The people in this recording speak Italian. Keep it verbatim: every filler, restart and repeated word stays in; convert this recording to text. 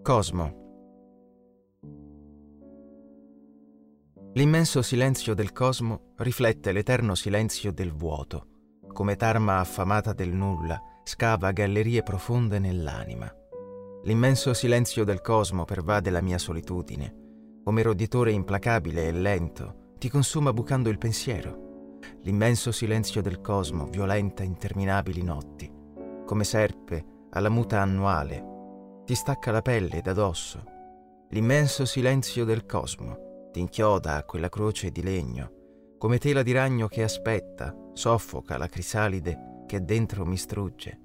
Cosmo. L'immenso silenzio del cosmo riflette l'eterno silenzio del vuoto, come tarma affamata del nulla scava gallerie profonde nell'anima. L'immenso silenzio del cosmo pervade la mia solitudine, come roditore implacabile e lento ti consuma bucando il pensiero. L'immenso silenzio del cosmo violenta interminabili notti, come serpe alla muta annuale, ti stacca la pelle da dosso. L'immenso silenzio del cosmo ti inchioda a quella croce di legno, come tela di ragno che aspetta, soffoca la crisalide che dentro mi strugge.